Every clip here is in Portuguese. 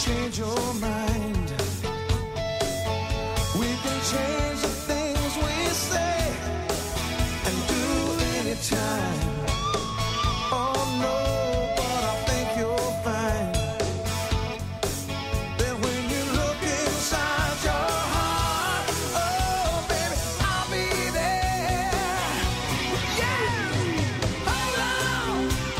change your mind. We can change the things we say and do anytime. Oh no, but I think you'll find that when you look inside your heart, oh baby, I'll be there. Yeah, hold on.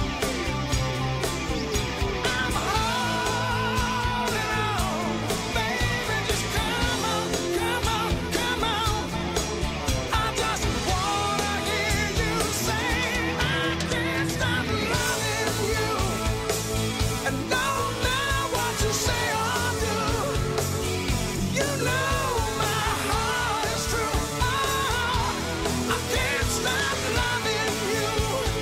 I'm holding on, baby. Just come on, come on, come on. I just wanna hear you say I can't stop loving you, and no matter what you say or do, you know my heart is true. Oh, I can't stop loving you.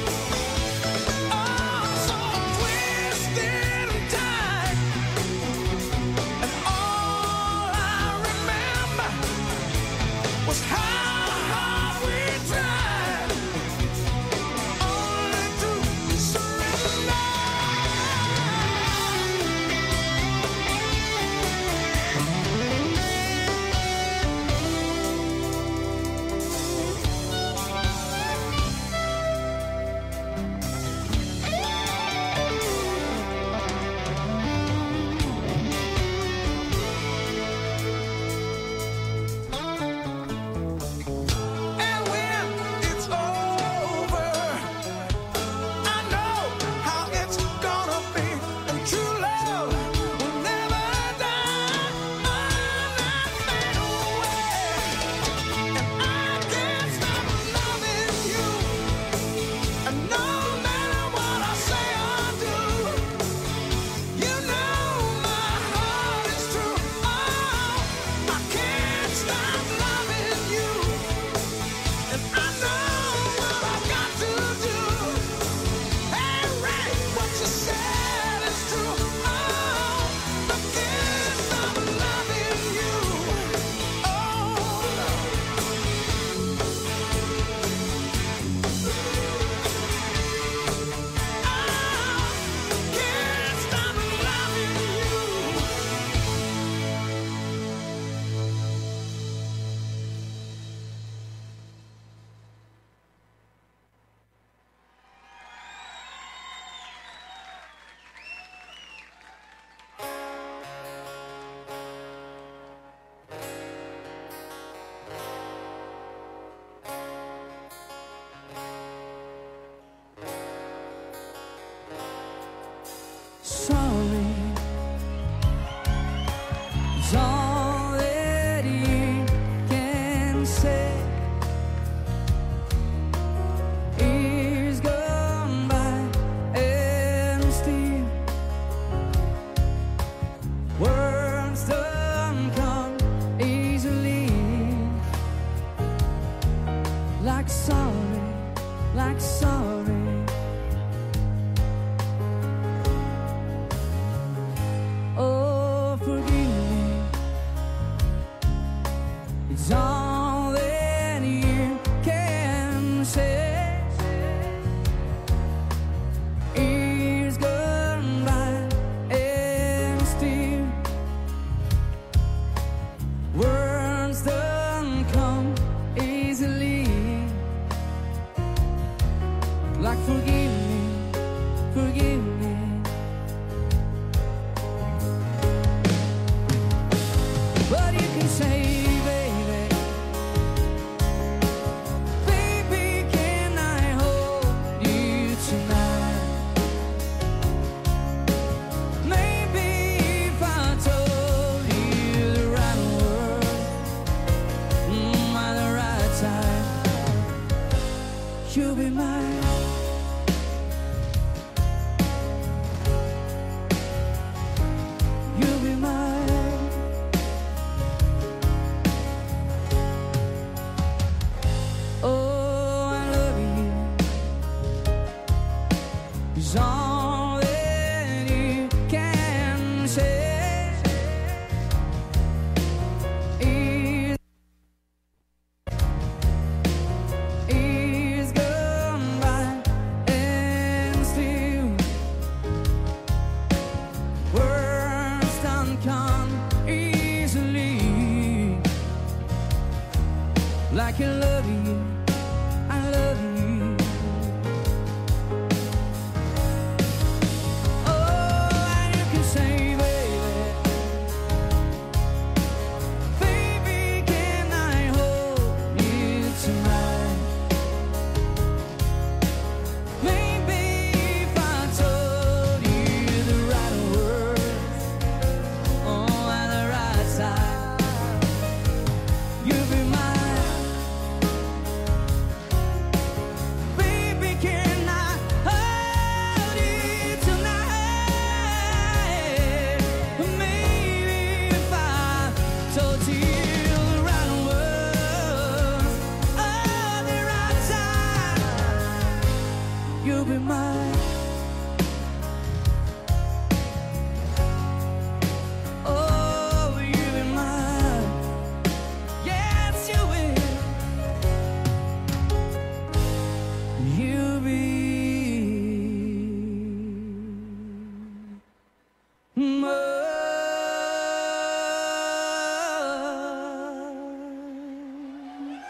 Oh, so twisted and tight, and all I remember was how hard we tried, only to surrender. And when it's over, I know how it's gonna be. And true love will never die. I'm not fade away, and I can't stop loving you. And no matter what I say or do, you know my heart is true. Oh, I can't stop loving you. And I know what I've got to do. Hey, Ray, what you said is true. Oh, I can't stop loving you. Oh, no. I can't stop loving you. Sorry is all that you can say. Years gone by and still words don't come easily. Like sorry, like sorry. Oh, forgive me come easily. Like I love you, I love you. Oh, and you can say, baby, can I hold you tonight? Maybe if I told you the right words, oh, at the right time, you'd be mine. Baby, can I hold you tonight? Maybe if I told you the right words, at the right time, you'll be mine. Oh, you'll be mine. Yes, you will. You'll be mine.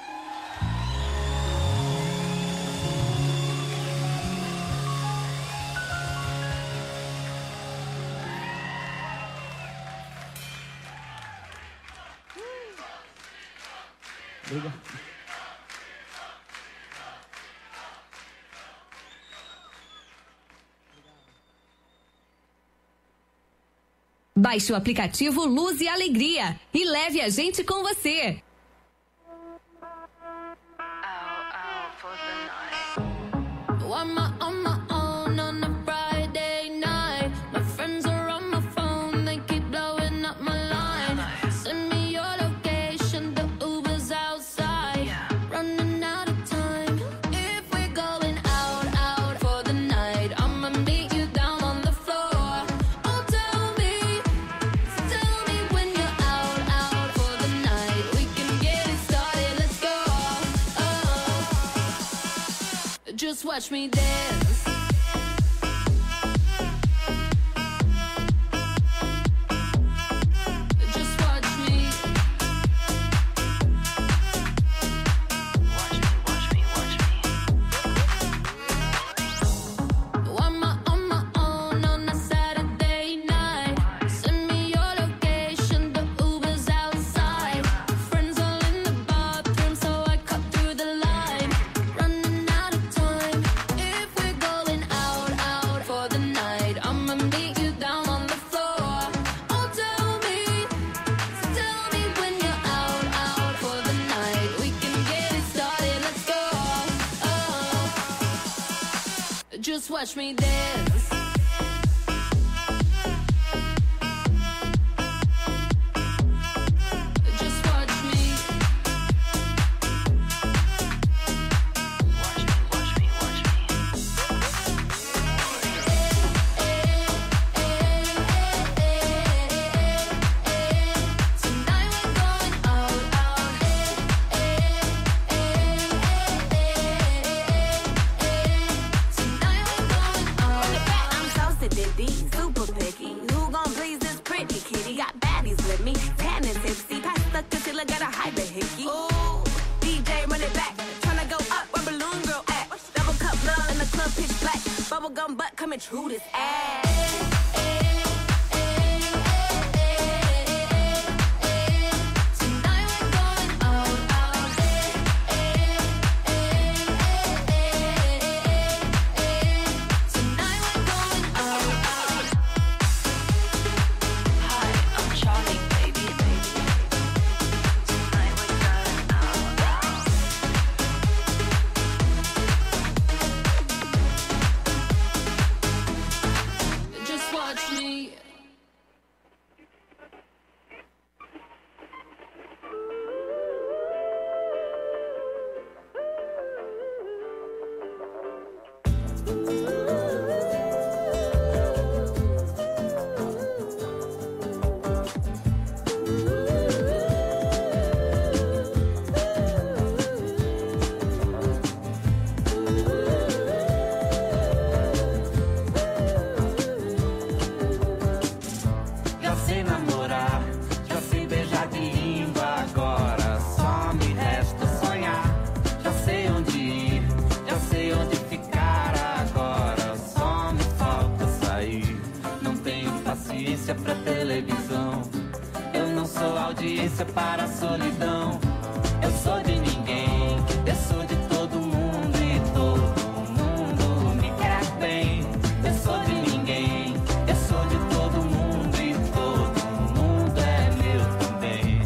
Baixe o aplicativo Luz e Alegria e leve a gente com você. On my own on a Friday night. My friends are on my phone, they keep blowing up my line. Send me your location, the Uber's outside. Running out of time. If we're going out for the night, I'ma meet you down on the floor. Oh, tell me when you're out for the night. We can get it started, let's go. Oh. Just watch me dance. Just watch me. On my own on a Saturday night. Send me your location, the Uber's outside. Friends all in the bathroom, so I cut through the line. Running out of time. If we're going out for the night, I'ma meet you down on the floor. Oh, tell me when you're out for the night. We can get it started, let's go. Oh. Just watch me dance. Just watch me. Tonight we're going out. Tonight we're going out. I'm so sedity, super picky. Who gon' please this pretty kitty? Got baddies with me, tan and tipsy. Pass the concealer, got a hybrid hickey. Ooh, DJ run it back. Tryna go up where Balloon Girl at. Double cup love in the club, pitch black. Bubblegum butt coming true this ass. Tonight we're going out. Tonight we're going out. Hi, I'm Charlie, baby. Tonight we're going out. Just watch me. Ya se enamoró. televisão. Eu não sou audiência para a solidão. Eu sou de ninguém, eu sou de todo mundo e todo mundo me quer bem. Eu sou de ninguém, eu sou de todo mundo e todo mundo é meu também.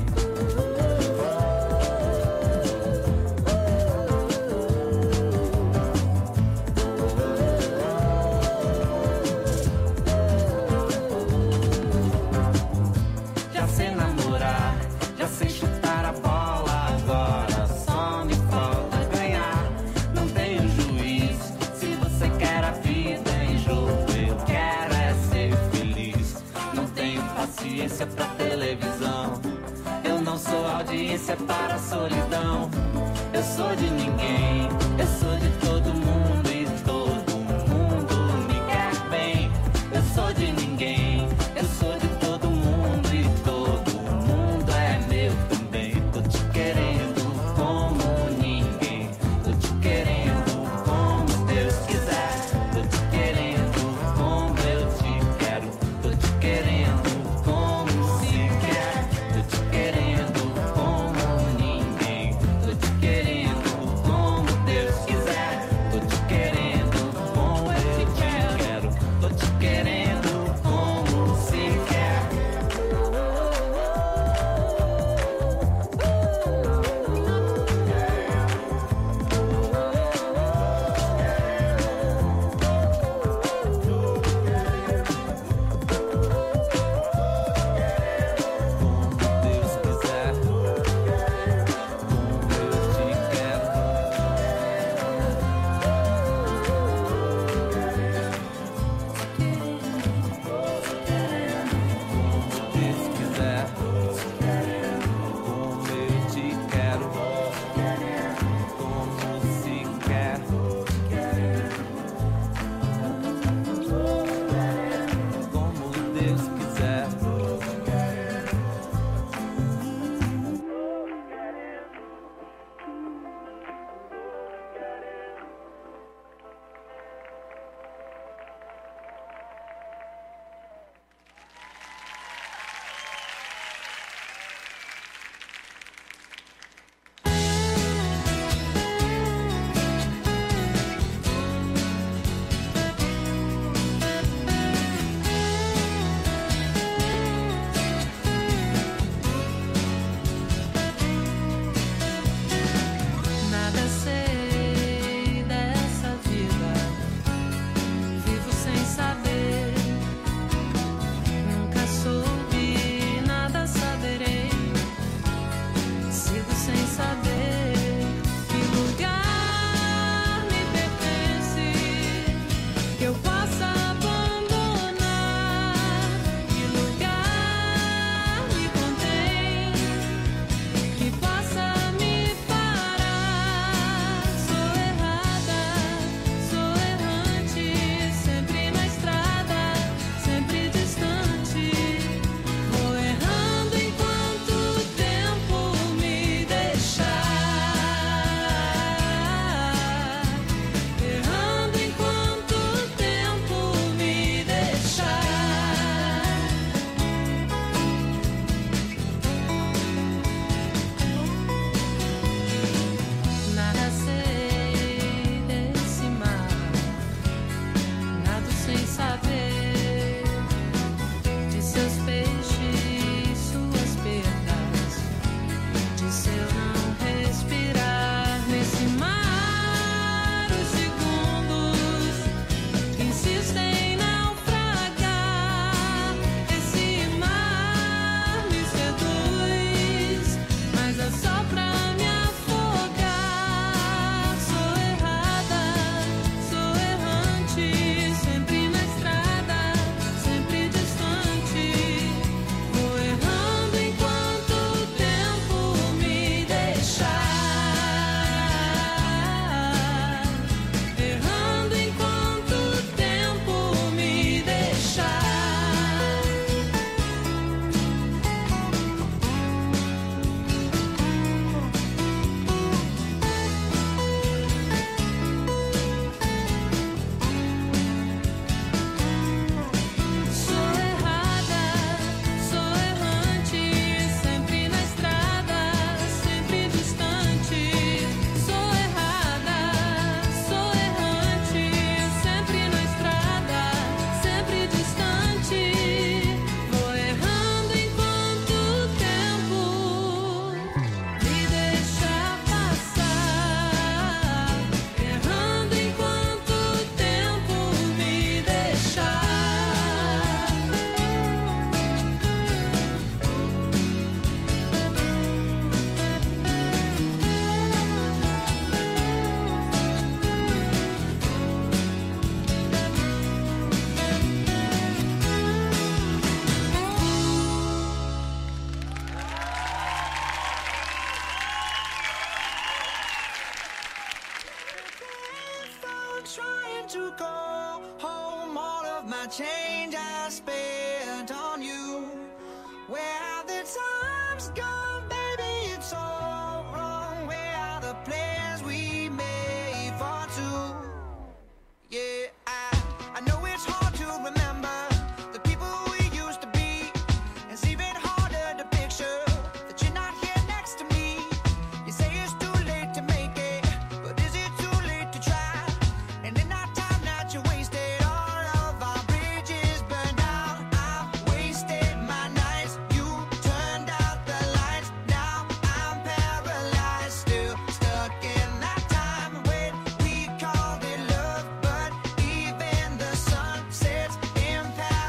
Já sei namorar, já sei chutar a bola. Agora só me falta ganhar. Não tenho juízo, se você quer a vida em jogo, eu quero é ser feliz. Não tenho paciência pra televisão. Eu não sou audiência para a solidão. Eu sou de ninguém, eu sou de todo mundo e todo mundo me quer bem. Eu sou de ninguém, eu sou de todo mundo e todo mundo é meu também. Tô te querendo como ninguém, tô te querendo como Deus quiser. Tô te querendo como eu te quero, tô te querendo como se quer. Tô te querendo como ninguém, tô te querendo como Deus quiser. to go home. All of my change I spent on you. Where have the times gone, baby? It's all wrong. Where are the plans we made for two? Yeah, I know it's hard to remember the people we used to be. It's even harder to picture that you're not here next to me. You say it's too late to make it, but is it too late to try? And in that time that you wasted, all of our bridges burned out. I wasted my nights, you turned out the lights. Now I'm paralyzed, still stuck in that time when we called it love. But even the sun sets in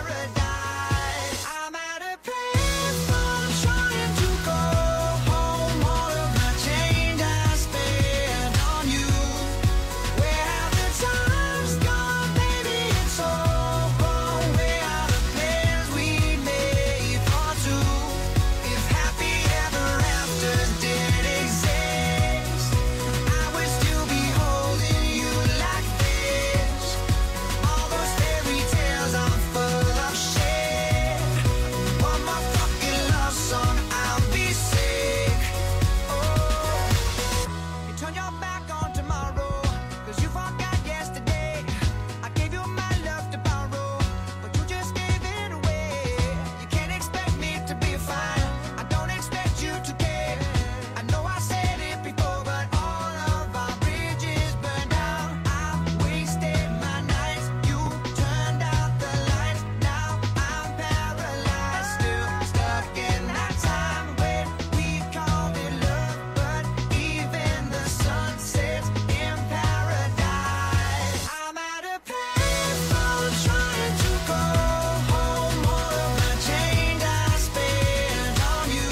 paradise. I'm at a payphone trying to go home. All of my change I spent on you. Where have the times gone, baby? It's all wrong. Where are the plans we made for two? If happy ever afters did exist, I would still be holding you like this. All those fairy tales are full of shit. One more fucking love song, I'll be sick. Oh, you turn your back on tomorrow, 'cause you forgot yesterday. I gave you my love to borrow, but you just gave it away. You can't expect me to be fine, I don't expect you to care. I know I said it before, but all of our bridges burned down. I wasted my nights, you turned out the lights. Now I'm paralyzed, still stuck in that time when we called it love. But even the sun sets in paradise. I'm at a payphone trying to go home. All of my change I spent on you.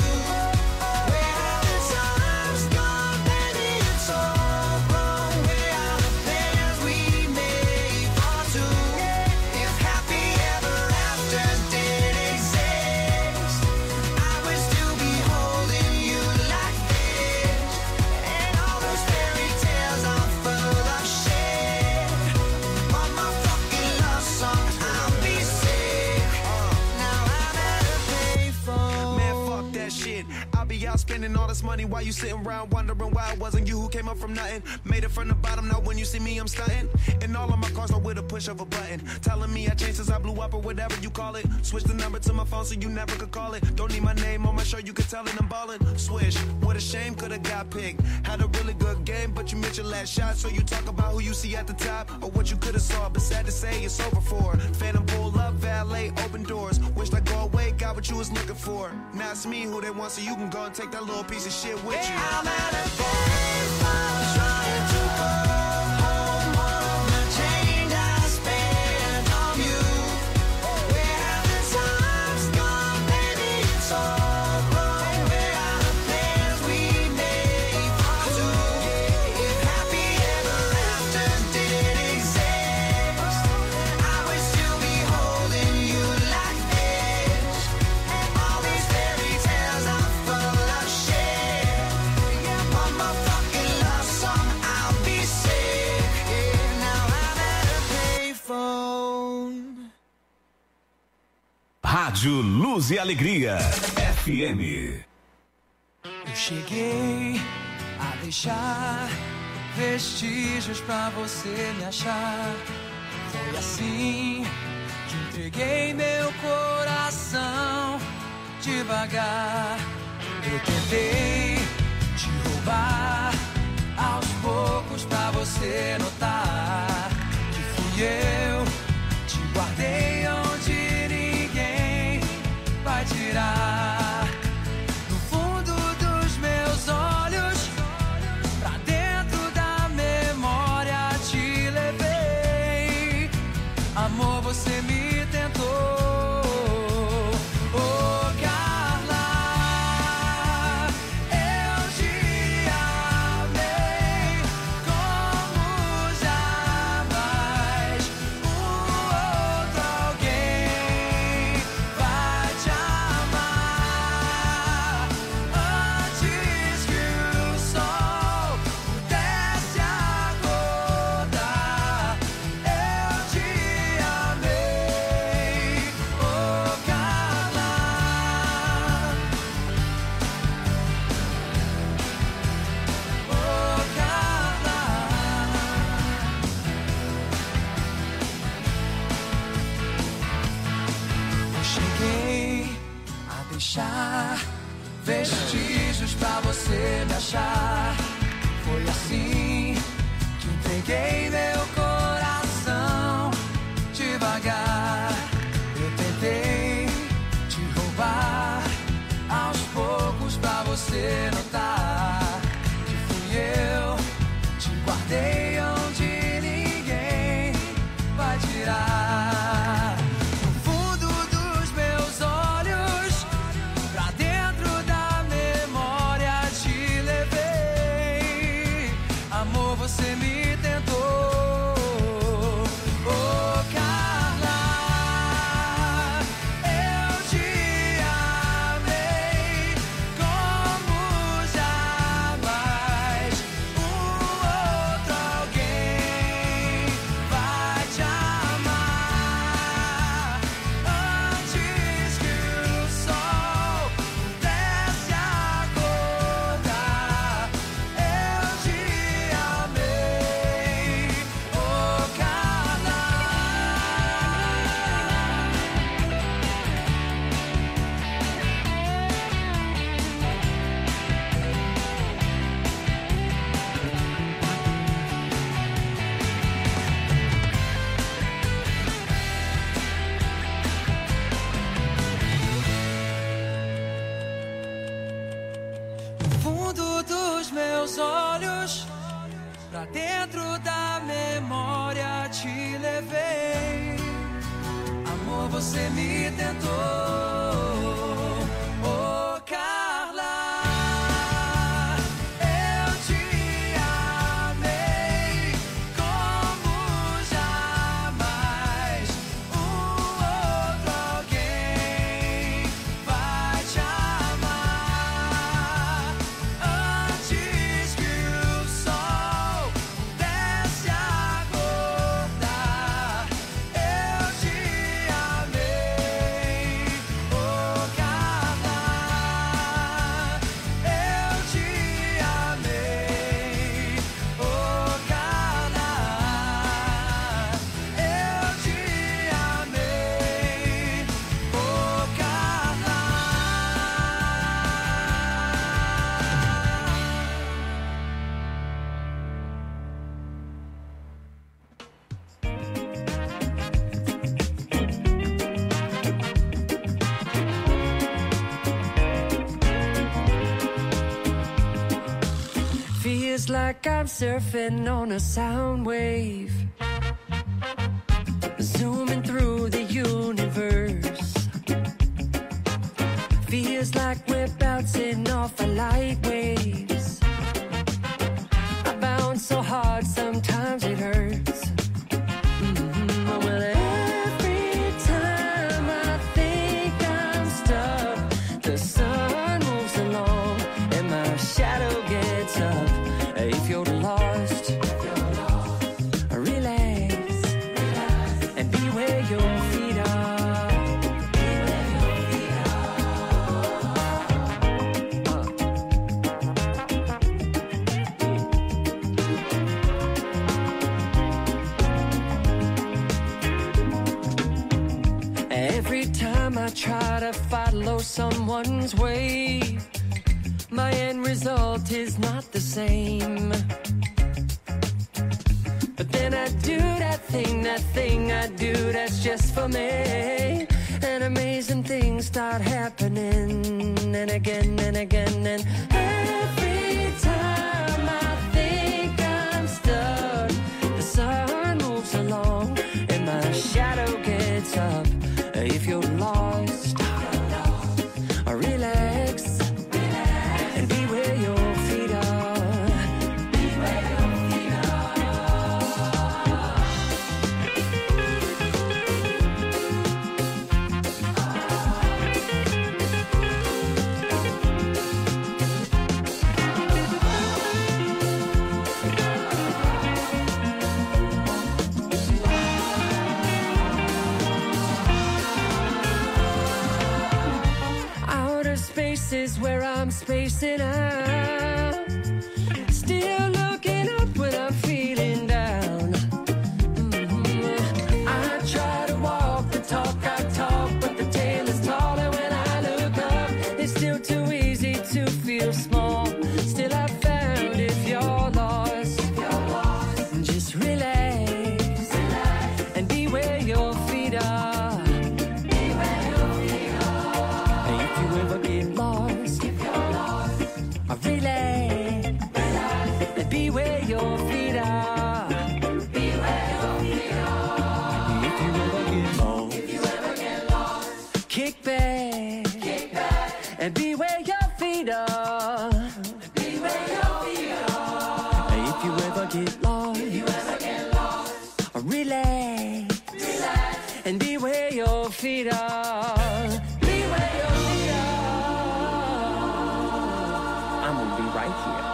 Where have the times gone, baby? It's all wrong. Where are the plans we made for two? If happy ever afters did exist, I would still be holding you like this. And all those fairy tales are full of shit. One more fucking love song, I'll be sick. Now I'm at a payphone. Man, fuck that shit. I'll be out spending all this money while you sitting around wondering why it wasn't you who came up from nothing. Made it from the bottom, now when you see me, I'm stunting. And all of my cars are with a push of a button. Telling me I changed since I blew up or whatever you call it. Switch the number to my phone so you never could call it. Don't need my name on my shirt, you can tell it I'm ballin'. Swish, what a shame, could've got picked. Had a really good game, but you missed your last shot. So you talk about who you see at the top or what you could've saw. But sad to say, it's over for. Phantom pull up, valet, open doors. Wished I go away, got what you was looking for. Now it's me who they want, so you can go and take that little piece of shit with you. I'm at a payphone trying to go home. All of my change I spent on you. Where have the times gone, baby? It's all wrong. Where are the plans we made for two? If happy ever afters did exist, I would still be holding you like this. All these fairy tales are full of shit. One more fucking love song, I'll be sick. Now I'm at a payphone. Rádio Luz e Alegria, FM. Eu cheguei a deixar vestígios pra você me achar. Foi assim que entreguei meu coração devagar. Eu tentei te roubar aos poucos pra você notar que fui eu. Te guardei onde ninguém vai tirar. No fundo dos meus olhos, pra dentro da memória te levei. Amor, você me tentou. Oh, Carla, eu te amei como jamais. deixar vestígios pra você me achar. Foi assim que entreguei meu coração devagar. Eu tentei te roubar aos poucos pra você notar que fui eu, te guardei onde ninguém vai tirar. No fundo dos meus olhos, pra dentro da memória te levei. Amor, você me tentou. Oh, Carla, eu te amei como jamais outro alguém vai te amar. Antes que o sol pudesse acordar, eu te amei. Oh, Carla. No fundo dos meus olhos, pra dentro da memória te levei. Amor, você me tentou. Oh, Carla, eu te amei como jamais outro alguém vai te amar. Antes que o sol pudesse acordar, eu te amei. Oh, Carla, eu te amei. Oh, Carla, eu te amei. Oh, Carla. Feels like I'm surfing on a sound wave, zooming through the universe. Feels like we're bouncing off of light waves. I bounce so hard sometimes it hurts. Well, every time I think I'm stuck, the sun moves along and my shadow gets up. If you're lost, relax and be where your feet are. Every time I try to follow someone's way, my end result is not the same. But then I do that thing I do that's just for me. And amazing things start happening, and again and again. And every time I think I'm stuck, the sun moves along and my shadow gets up. If you're lost, relax and be where your feet are. Be where your feet Is where I'm spacing out. Still looking up when I'm feeling down. I try to walk the talk I talk, but the tale is taller when I look up. be where your feet are. Be where your feet are. If you ever get lost, relax, and be where your feet are. Be where your feet are. I'm gonna be right here.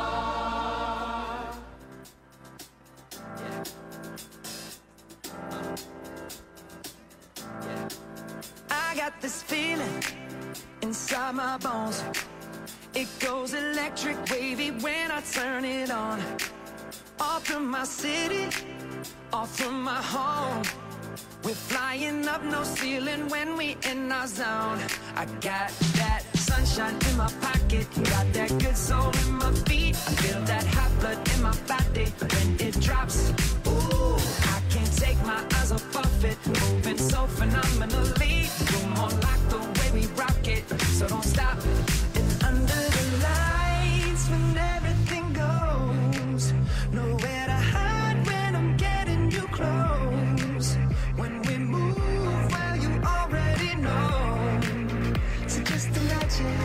I got this feeling inside my bones. It goes electric wavy when I turn it on. Off from my city, off from my home. We're flying up, no ceiling when we in our zone. I got that sunshine in my pocket, got that good soul in my feet. I feel that hot blood in my body when it drops. Ooh, I can't take my eyes off it, moving so phenomenally. You're more like the way we rock it, so don't stop. And under the lights when everything goes, nowhere to hide when I'm getting you close. When we move, well, you already know. So just imagine.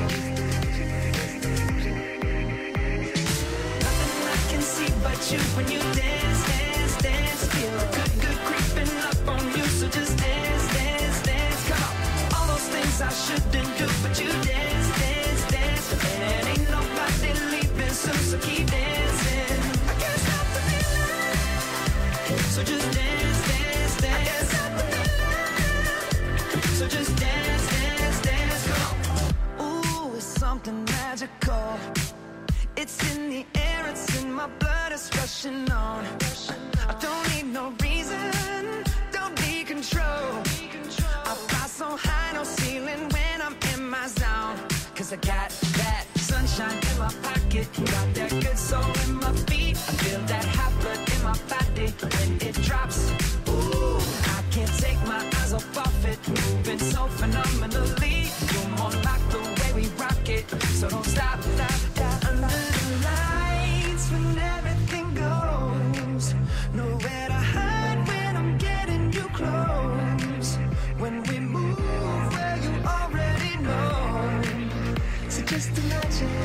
Nothing I can see but you when you dance, dance, dance. Feel good, good creeping up on you. So just dance, dance, dance. Come on. All those things I shouldn't do, but you dance, dance, dance. And ain't nobody leaving soon, so keep dancing. I can't stop the feeling. So just dance, dance, dance. I can't stop the feeling. So just dance, dance, dance. Come on. Ooh, it's something magical. It's in the air, it's in my blood, it's rushing on. I don't need no reason, don't need control. I fly so high, no ceiling when I'm in my zone. Cause I got that sunshine in my pocket, got that good soul in my feet. I feel that hot blood in my body when it drops. Ooh, I can't take my eyes off it, moving so phenomenally. You're more like the way we rock it, so don't stop, stop, stop. Under the lights when everything goes, nowhere to hide when I'm getting you close. When we move, well, you already know. So just imagine.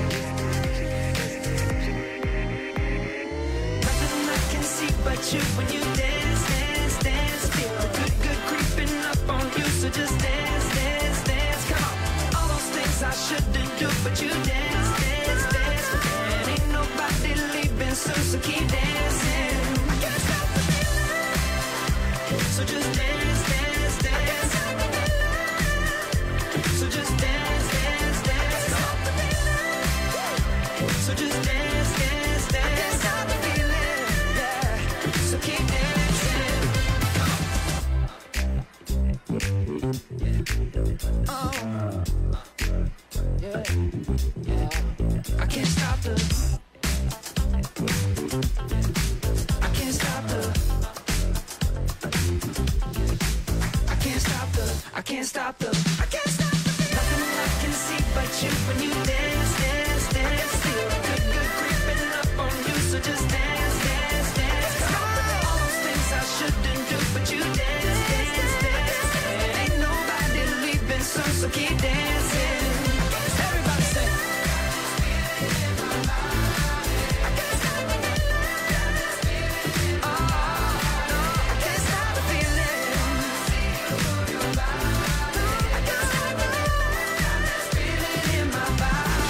Nothing I can see but you when you dance, dance, dance. Feel good, good creeping up on you. So just dance, dance, dance. Come on. All those things I shouldn't do, but you dance, dance, dance. And ain't nobody leaving soon, so keep dancing. I can't stop the feeling. So just dance, dance, dance. I can't stop the feeling. So just dance, dance, dance. I can't stop the feeling. So just dance, dance, dance. I can't stop the feeling. Yeah. So keep dancing. Oh. Yeah. Yeah. I can't stop the. I can't stop the. I can't stop the. I can't stop the. I can't stop the. Nothing I can see but you when you dance, dance, dance. Feel good, good creeping up on you. So just dance, dance, dance. All those things I shouldn't do, but you dance, dance, dance. And ain't nobody leaving soon, so keep dancing. Everybody say. I can't stop the feeling. Oh, no, I can't stop the feeling. I can't stop the feeling in my body.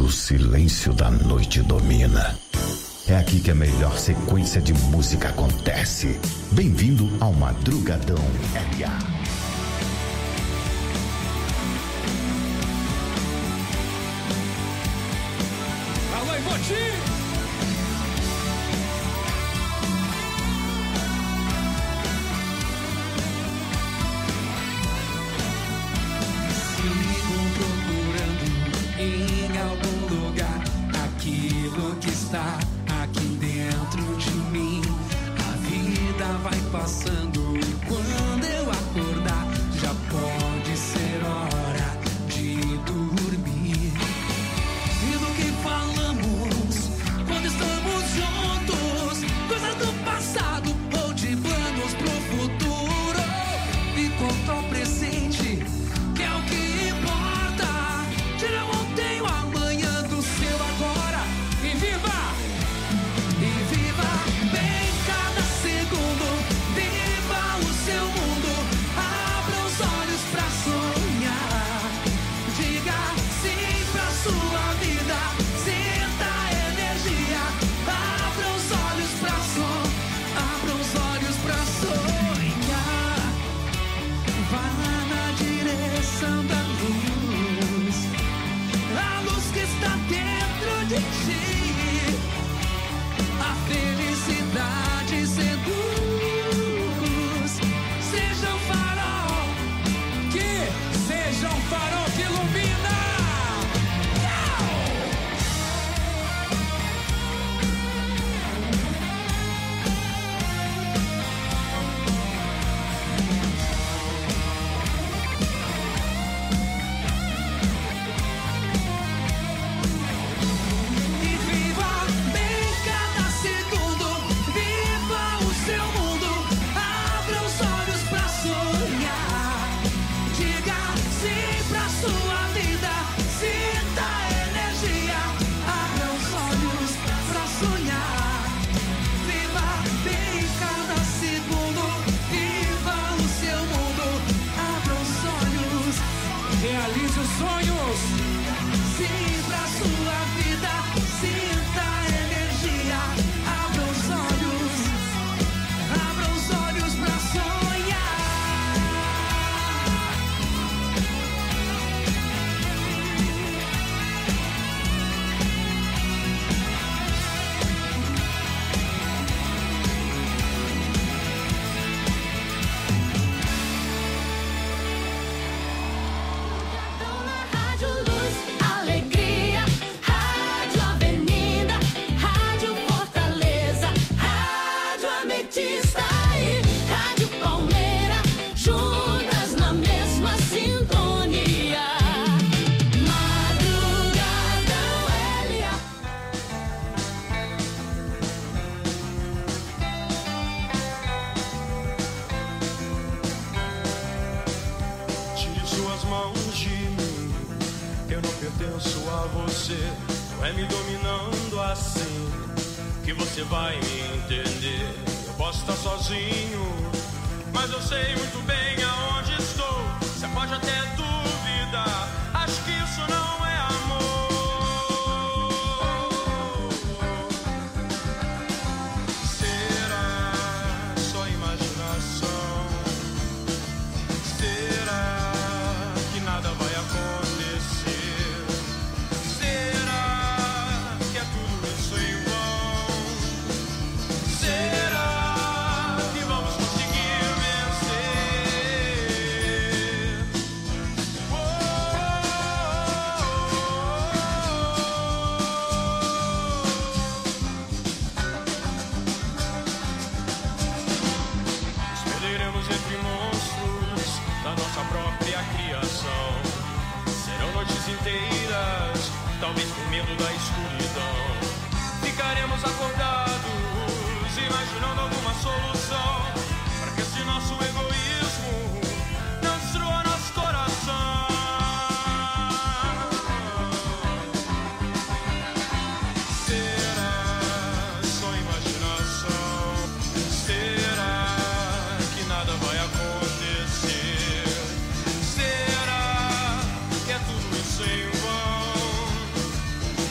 quando o silêncio da noite domina. É aqui que a melhor sequência de música acontece. Bem-vindo ao Madrugadão LA. Alô, Ivoti! Em algum lugar, aquilo que está aqui dentro de mim. A vida vai passando e quando eu acordar, já pode ser hora de dormir. E do que falamos quando estamos juntos, coisas do passado ou de planos pro futuro. E quanto ao presente, que é o que importa, tira ontem o amanhã do seu agora e viva bem cada segundo, viva o seu mundo, abra os olhos pra sonhar, diga sim pra sua vida, sinta a energia, abra os olhos pra sonhar, vá na direção da luz, a luz que está dentro de ti, a felicidade seduz. Seja um farol que ilumina. E viva bem cada segundo, viva o seu mundo, abra os olhos pra sonhar, diga sim pra sua vida, sinta a energia, abra os olhos pra sonhar, viva bem cada segundo, viva o seu mundo, abra os olhos, realize os sonhos, sim pra sua vida, sinta a energia, abra os olhos pra sonhar. Rádio Luz, Alegria, Rádio Avenida, Rádio Fortaleza, Rádio Ametista e Rádio Palmeira, juntas na mesma sintonia. Madrugadão LA. Tire suas mãos de mim, eu não pertenço a você. Não é me dominando assim que você vai me entender. Eu posso estar sozinho, mas eu sei muito bem aonde estou. Você pode até duvidar, acho que isso não é amor. Será só imaginação? Será que nada vai acontecer? Será que é tudo isso em vão? Será que vamos conseguir vencer? Escolheremos entre monstros da nossa própria criação. Serão noites inteiras, talvez por medo da escuridão. Ficaremos acordados, imaginando alguma solução, para que esse nosso egoísmo não destrua nosso coração. Será só imaginação? Será que nada vai acontecer? Será que é tudo isso em vão?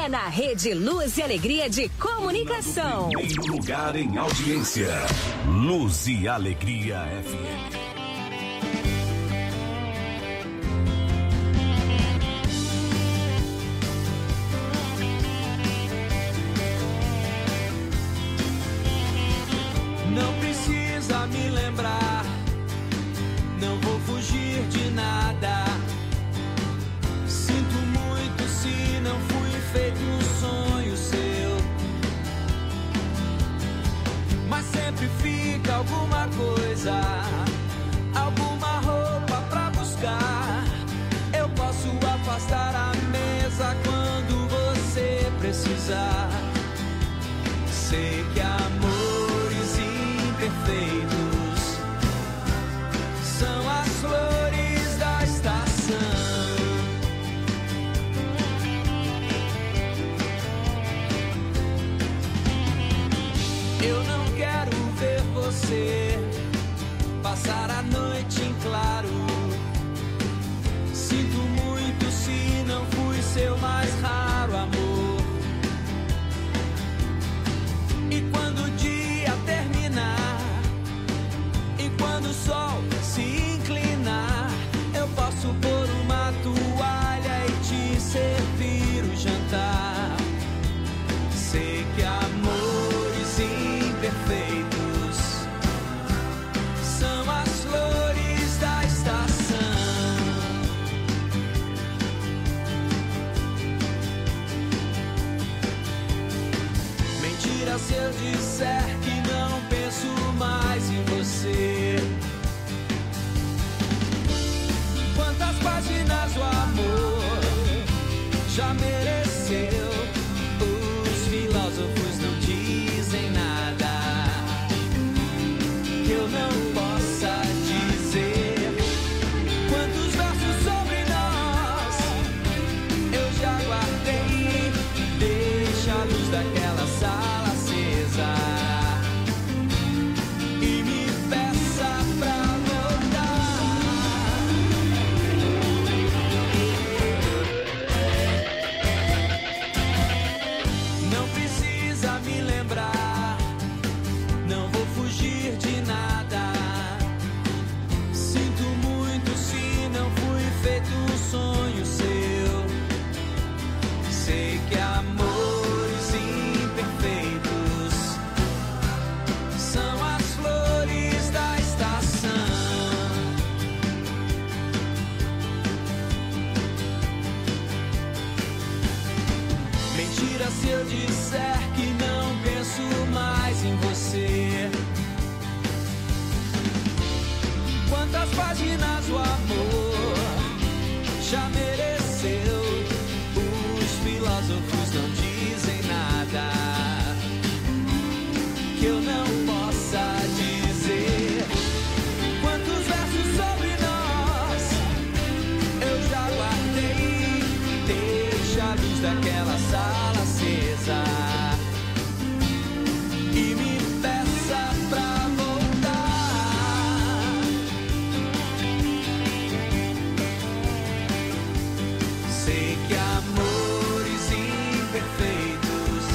é na Rede Luz e Alegria de Comunicação. Primeiro lugar em audiência. Luz e Alegria FM. Não precisa me lembrar, não vou fugir de nada. Sinto muito se não fui feito um sonho seu, mas sempre fica alguma coisa, alguma roupa pra buscar. Eu posso afastar a mesa quando você precisar. Sei que amores imperfeitos são as flores da estação. Eu não quero ver você passar a noite em claro. Sinto muito se não fui seu mais raro amor. E quando o dia terminar, e quando o sol se inclinar, eu posso pôr uma toalha e te servir o jantar. Sei que amores imperfeitos são as flores da estação. Mentira se eu disser que não penso mais em você. Quantas páginas o amor já mereceu? Os filósofos não dizem nada que eu não possa dizer. Quantos versos sobre nós eu já guardei? Deixa a luz daquela sala acesa e me peça pra voltar. Não precisa me lembrar, não vou fugir de nada. Sinto muito se não fui feito um sonho seu. Sei que amores imperfeitos são as flores da estação. Mentira se eu disser que não penso mais em você. Quantas páginas o amor já mereceu? Os filósofos não dizem nada que eu não possa dizer. Quantos versos sobre nós eu já guardei? Deixa a luz daquela sala acesa e me peça pra voltar. Sei que amores imperfeitos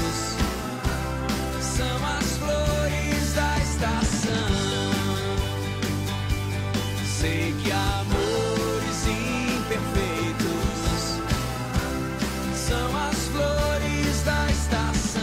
são as flores da estação. Sei que amores imperfeitos são as flores da estação.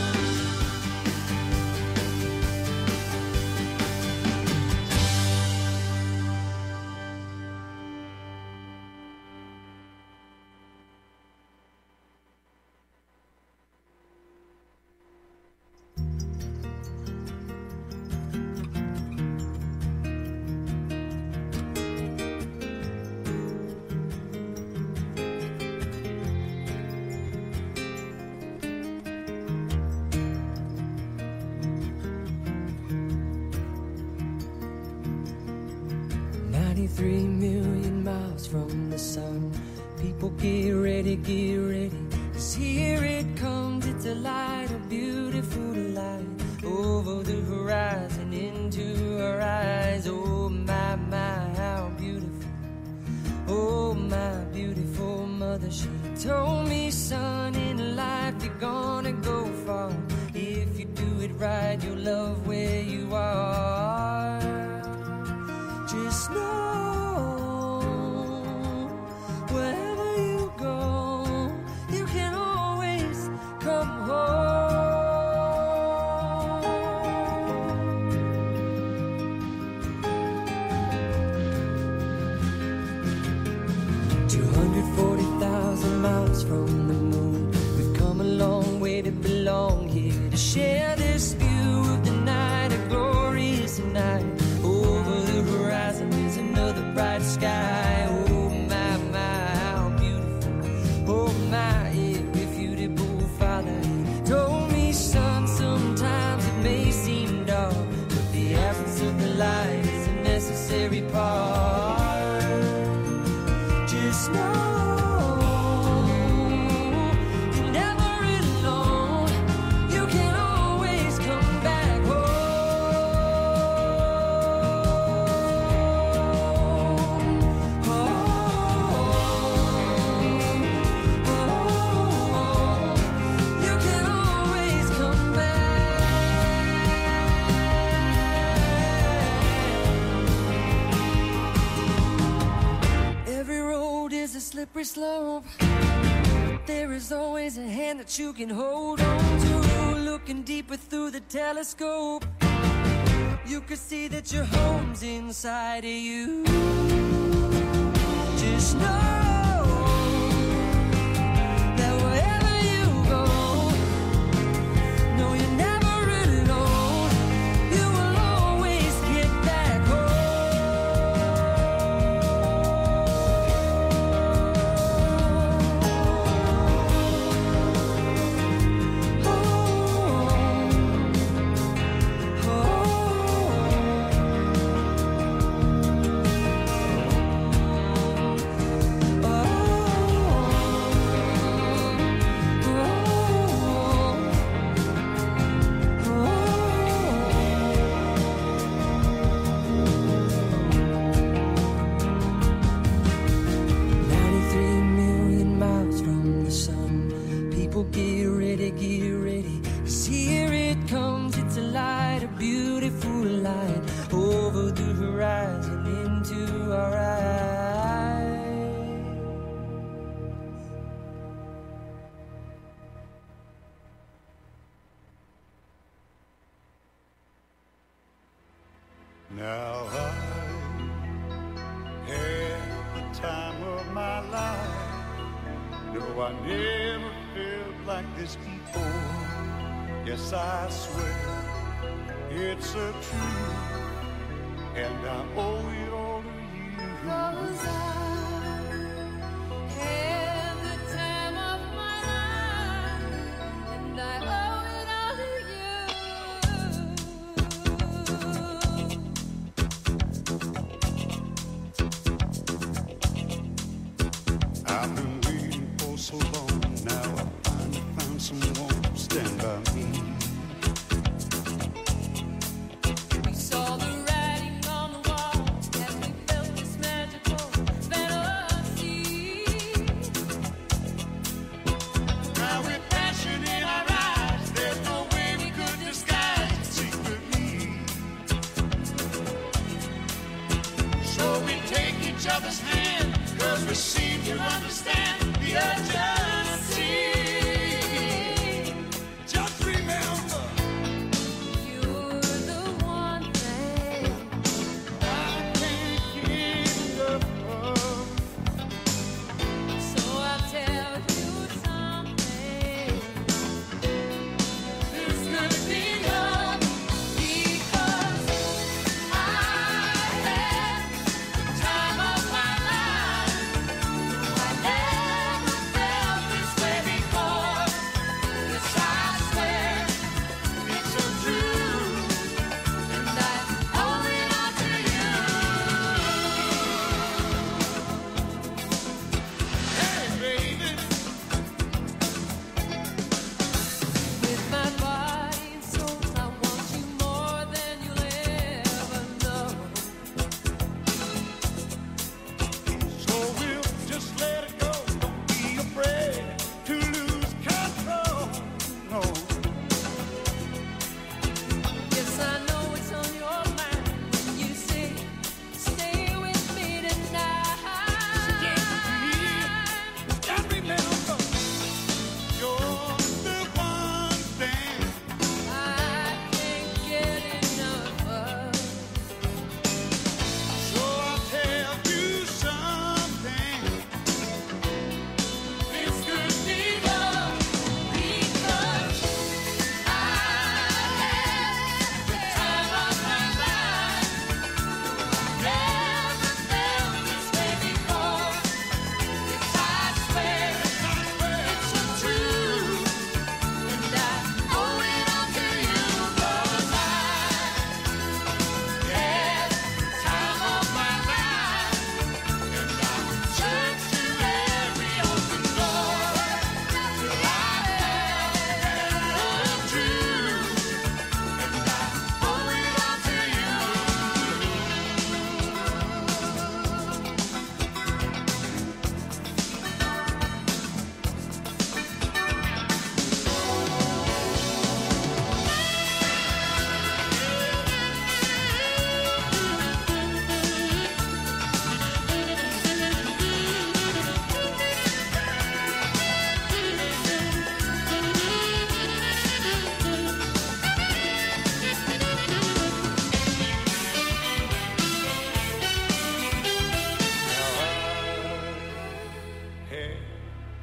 million miles from the sun. People get ready, 'cause here it comes. It's a light, a beautiful light, over the horizon, into our eyes. Oh my, my, how beautiful. Oh my beautiful mother, she told me, son, in life gonna go far. If you do it right, you'll love where you are. Just know, wherever you go, you can always come home. 240,000 miles from the moon, we've come a long way to belong here, to share this view of the night, a glorious night. Over the horizon is another bright sky. Oh my, my, how beautiful. Oh my, irrefutable Father, he told me, son, sometimes it may seem dark, but the absence of the light is a necessary part. Just know slippery slope. There is always a hand that you can hold on to. Looking deeper through the telescope, you can see that your home's inside of you. Just know that wherever you go, no, you're never alone. You will always get back home. Get ready, 'cause here it comes, it's a light, a beautiful light, over the horizon into our eyes. Now I had the time of my life. No, I never felt like this before. Yes, I swear it's a truth, and I owe it all to you. 'Cause I had the time of my life, and I owe it all to you. I've been waiting for so long, now I finally found someone to stand by me. We saw the writing on the wall as we felt this magical fantasy. Now with passion in our eyes, there's no way we could disguise it secretly. So we take each other's hand, 'cause we seem to understand the urgency. Just remember, You're the one thing I can't get enough of. So I'll tell you something. There's nothing of because I had the time of my life. I never felt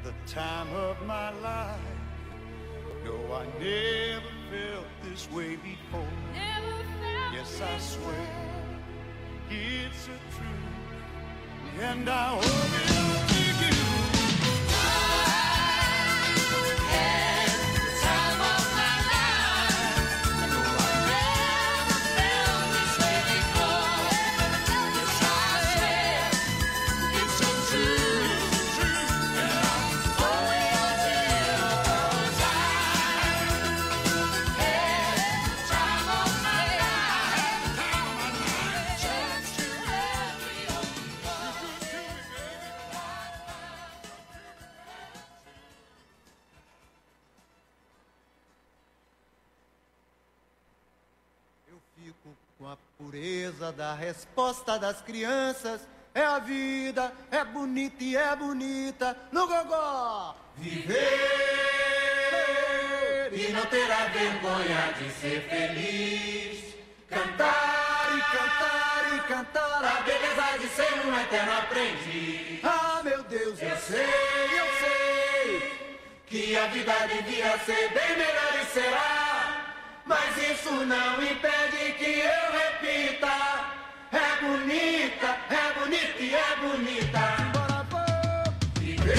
the time of my life. No, I never felt this way before. Yes, I swear it's a truth, and I owe it all to you. Com a pureza da resposta das crianças, é a vida, é bonita e é bonita no gogó. Viver e não terá vergonha de ser feliz. Cantar e cantar e cantar a beleza de ser um eterno aprendiz. Ah, meu Deus, eu sei que a vida devia ser bem melhor e será. Mas isso não impede que eu repita. É bonita e é bonita. Viver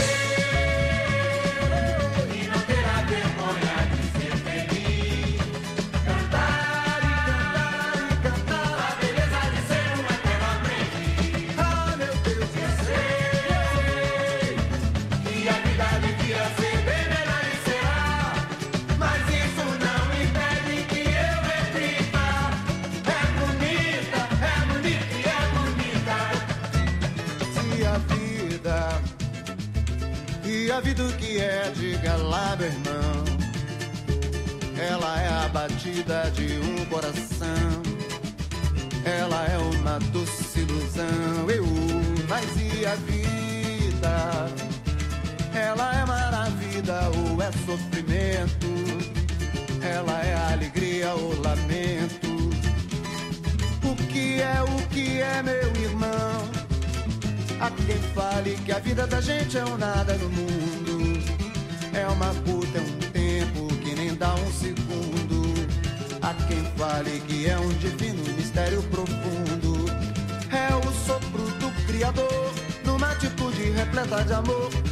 e não terá vergonha de ser feliz. Cantar e cantar a beleza de ser um eterno aprendiz. Ah, meu Deus, eu sei que a vida devia ser bem melhor e será. Mas isso não impede que eu repita. É bonita e é bonita. Se a vida o que é, diga lá, meu irmão. Ela é a batida de um coração. Ela é uma doce ilusão. Mas e a vida? Ela é maravilha ou é sofrimento? Ela é alegria ou lamento? O que é, meu irmão? Há quem fale que a vida da gente é um nada no mundo. É uma puta, é um tempo que nem dá um segundo. Há quem fale que é um divino mistério profundo. É o sopro do Criador numa atitude repleta de amor.